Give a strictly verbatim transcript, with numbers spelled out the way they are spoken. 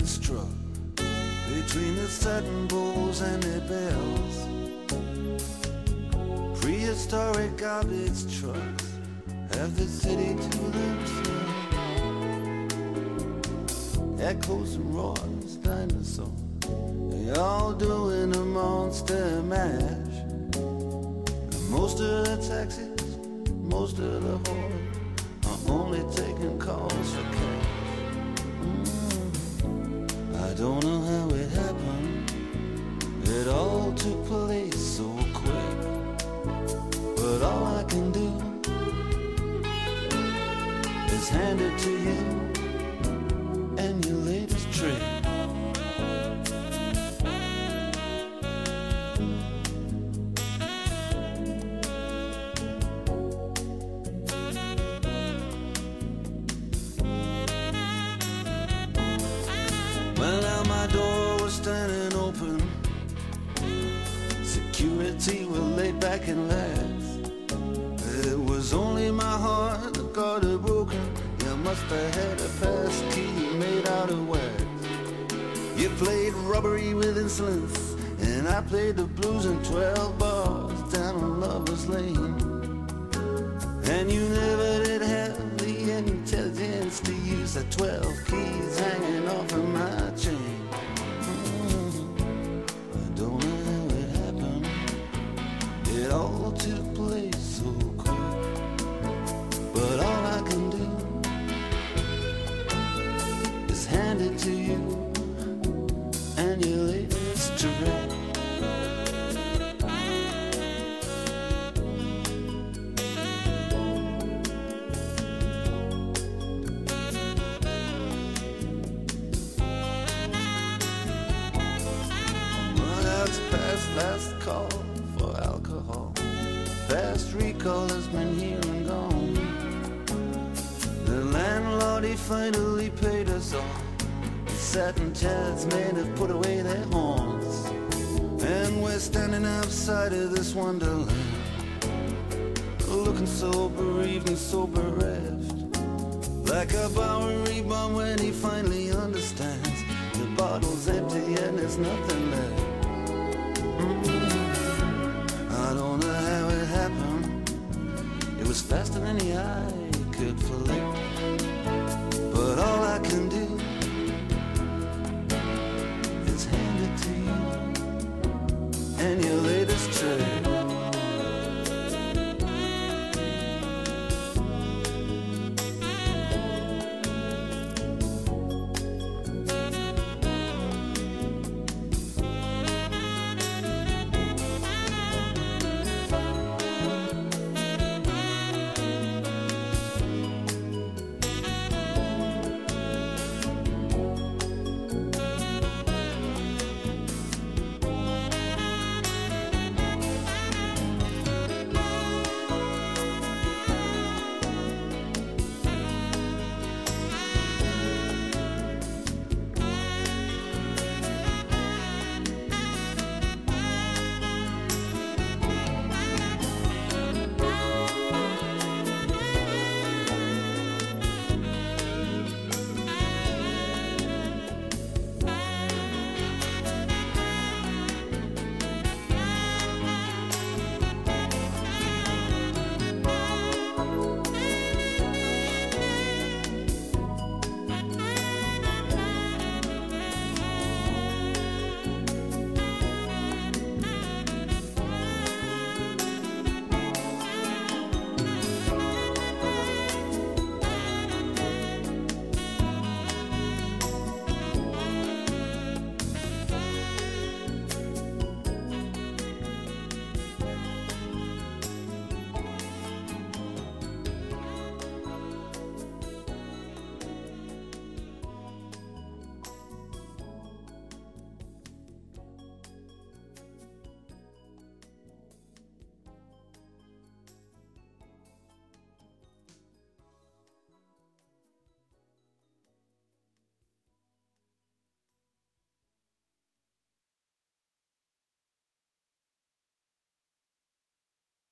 struck between the satin bowls and their bells. Prehistoric garbage trucks have the city to themselves. Echoes and roars, dinosaurs, they all doing a monster mash. And most of the taxis, most of the whores are only taking calls for cash. Mm. I don't know how it happened, it all took place so quick. But all I can do is hand it to you and your latest trick. Well, now my door was standing open, security were laid back and laughed. It was only my heart that got it broken. You must have had a pass key made out of wax. You played robbery with insolence, and I played the blues in twelve bars down on Lover's Lane. And you never did have the intelligence to use the twelve keys hanging off of my chain. Mm, I don't know how it happened, it all took place so quick. But all I can do is hand it to you and your latest trick. Well, that's past last call for alcohol. Fast recall has been here and gone. The landlord, he finally paid us all. The satin chairs men have put away their horns, and we're standing outside of this wonderland, looking so bereaved and so bereft, like a Bowery bum when he finally understands the bottle's empty and there's nothing left. I don't know how it happened, it was faster than the eye could flick. But all I can do